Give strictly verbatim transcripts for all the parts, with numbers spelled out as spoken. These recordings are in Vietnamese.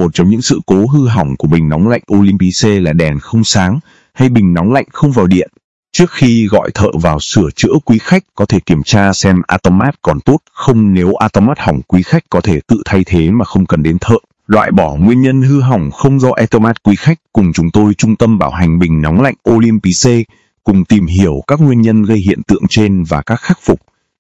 Một trong những sự cố hư hỏng của bình nóng lạnh Olympic là đèn không sáng hay bình nóng lạnh không vào điện. Trước khi gọi thợ vào sửa chữa, quý khách có thể kiểm tra xem automat còn tốt không. Nếu automat hỏng, quý khách có thể tự thay thế mà không cần đến thợ. Loại bỏ nguyên nhân hư hỏng không do automat, quý khách cùng chúng tôi Trung tâm Bảo hành Bình Nóng Lạnh Olympic cùng tìm hiểu các nguyên nhân gây hiện tượng trên và các khắc phục.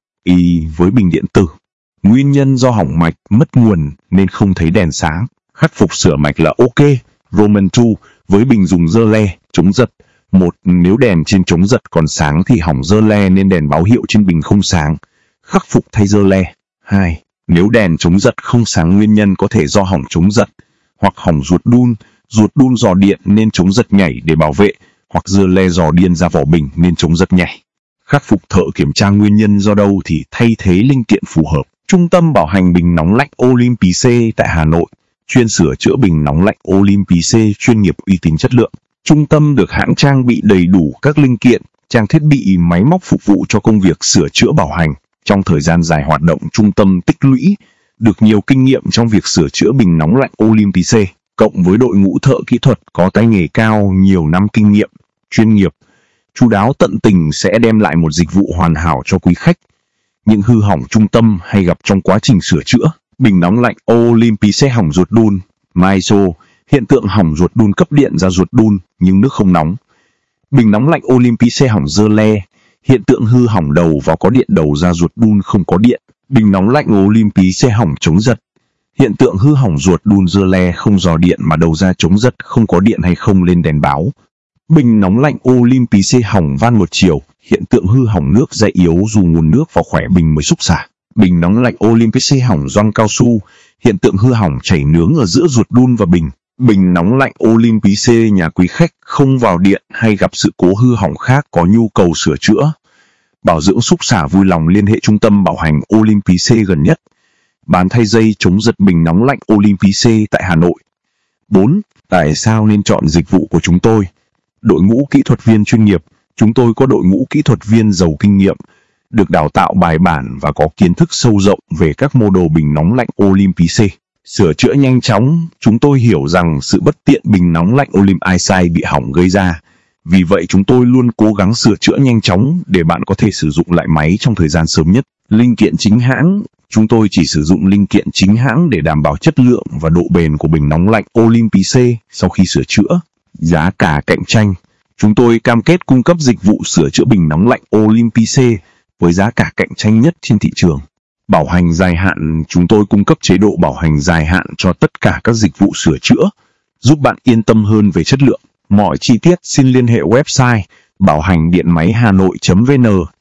Y với bình điện tử, nguyên nhân do hỏng mạch, mất nguồn nên không thấy đèn sáng. Khắc phục sửa mạch là ok. Roman hai với bình dùng dơ le, chống giật. Một, nếu đèn trên chống giật còn sáng thì hỏng dơ le nên đèn báo hiệu trên bình không sáng. Khắc phục thay dơ le. Hai, nếu đèn chống giật không sáng, nguyên nhân có thể do hỏng chống giật hoặc hỏng ruột đun. Ruột đun dò điện nên chống giật nhảy để bảo vệ, hoặc dơ le dò điên ra vỏ bình nên chống giật nhảy. Khắc phục thợ kiểm tra nguyên nhân do đâu thì thay thế linh kiện phù hợp. Trung tâm Bảo hành Bình Nóng Lạnh Olympic tại Hà Nội, chuyên sửa chữa bình nóng lạnh Olympic, chuyên nghiệp, uy tín, chất lượng. Trung tâm được hãng trang bị đầy đủ các linh kiện, trang thiết bị, máy móc phục vụ cho công việc sửa chữa bảo hành. Trong thời gian dài hoạt động, trung tâm tích lũy được nhiều kinh nghiệm trong việc sửa chữa bình nóng lạnh Olympic, cộng với đội ngũ thợ kỹ thuật có tay nghề cao, nhiều năm kinh nghiệm, chuyên nghiệp, chu đáo, tận tình sẽ đem lại một dịch vụ hoàn hảo cho quý khách. Những hư hỏng trung tâm hay gặp trong quá trình sửa chữa: bình nóng lạnh Olympic hỏng ruột đun, Maiso, hiện tượng hỏng ruột đun cấp điện ra ruột đun nhưng nước không nóng. Bình nóng lạnh Olympic hỏng dơ le, hiện tượng hư hỏng đầu vào có điện đầu ra ruột đun không có điện. Bình nóng lạnh Olympic hỏng chống giật, hiện tượng hư hỏng ruột đun dơ le không dò điện mà đầu ra chống giật, không có điện hay không lên đèn báo. Bình nóng lạnh Olympic hỏng van một chiều, hiện tượng hư hỏng nước ra yếu dù nguồn nước vào khỏe bình mới xúc xả. Bình nóng lạnh Olympic hỏng gioăng cao su, hiện tượng hư hỏng chảy nướng ở giữa ruột đun và bình. Bình nóng lạnh Olympic nhà quý khách không vào điện hay gặp sự cố hư hỏng khác có nhu cầu sửa chữa, bảo dưỡng, xúc xả, vui lòng liên hệ Trung tâm Bảo hành Olympic gần nhất. Bán thay dây chống giật bình nóng lạnh Olympic tại Hà Nội. bốn. Tại sao nên chọn dịch vụ của chúng tôi? Đội ngũ kỹ thuật viên chuyên nghiệp. Chúng tôi có đội ngũ kỹ thuật viên giàu kinh nghiệm, được đào tạo bài bản và có kiến thức sâu rộng về các mô đồ bình nóng lạnh Olympic. Sửa chữa nhanh chóng. Chúng tôi hiểu rằng sự bất tiện bình nóng lạnh Olympic bị hỏng gây ra. Vì vậy chúng tôi luôn cố gắng sửa chữa nhanh chóng để bạn có thể sử dụng lại máy trong thời gian sớm nhất. Linh kiện chính hãng. Chúng tôi chỉ sử dụng linh kiện chính hãng để đảm bảo chất lượng và độ bền của bình nóng lạnh Olympic sau khi sửa chữa. Giá cả cạnh tranh. Chúng tôi cam kết cung cấp dịch vụ sửa chữa bình nóng lạnh Olympic với giá cả cạnh tranh nhất trên thị trường. Bảo hành dài hạn. Chúng tôi cung cấp chế độ bảo hành dài hạn cho tất cả các dịch vụ sửa chữa, giúp bạn yên tâm hơn về chất lượng. Mọi chi tiết xin liên hệ website bảo hành điện máy hà nội chấm vn.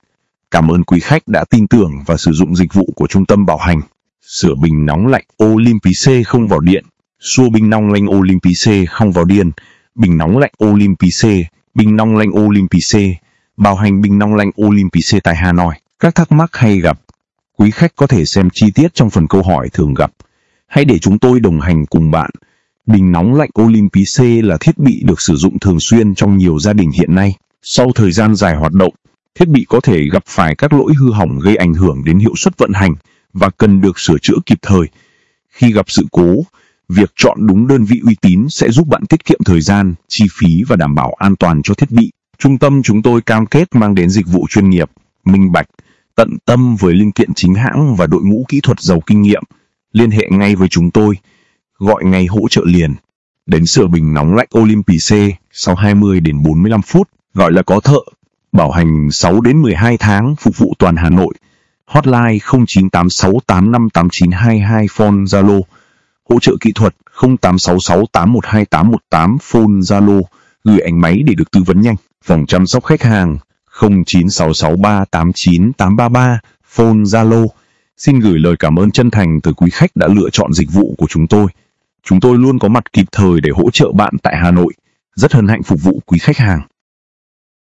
Cảm ơn quý khách đã tin tưởng và sử dụng dịch vụ của Trung tâm Bảo hành. Sửa bình nóng lạnh Olympic không vào điện. Xua bình nóng lạnh Olympic không vào điện. Bình nóng lạnh Olympic, bình nóng lạnh Olympic, bảo hành bình nóng lạnh Olympic tại Hà Nội. Các thắc mắc hay gặp, quý khách có thể xem chi tiết trong phần câu hỏi thường gặp. Hãy để chúng tôi đồng hành cùng bạn. Bình nóng lạnh Olympic là thiết bị được sử dụng thường xuyên trong nhiều gia đình hiện nay. Sau thời gian dài hoạt động, thiết bị có thể gặp phải các lỗi hư hỏng gây ảnh hưởng đến hiệu suất vận hành và cần được sửa chữa kịp thời. Khi gặp sự cố, việc chọn đúng đơn vị uy tín sẽ giúp bạn tiết kiệm thời gian, chi phí và đảm bảo an toàn cho thiết bị. Trung tâm chúng tôi cam kết mang đến dịch vụ chuyên nghiệp, minh bạch, tận tâm với linh kiện chính hãng và đội ngũ kỹ thuật giàu kinh nghiệm. Liên hệ ngay với chúng tôi, gọi ngay hỗ trợ liền. Đến sửa bình nóng lạnh Olympic sau hai mươi đến bốn mươi lăm phút, gọi là có thợ. Bảo hành sáu đến mười hai tháng, phục vụ toàn Hà Nội. Hotline không chín tám sáu tám năm tám chín hai hai, phone Zalo. Hỗ trợ kỹ thuật không tám sáu sáu tám một hai tám một tám, phone Zalo. Gửi ảnh máy để được tư vấn nhanh. Phòng chăm sóc khách hàng không chín sáu sáu ba tám chín tám ba ba, phone Zalo. Xin gửi lời cảm ơn chân thành tới quý khách đã lựa chọn dịch vụ của chúng tôi. Chúng tôi luôn có mặt kịp thời để hỗ trợ bạn tại Hà Nội. Rất hân hạnh phục vụ quý khách hàng.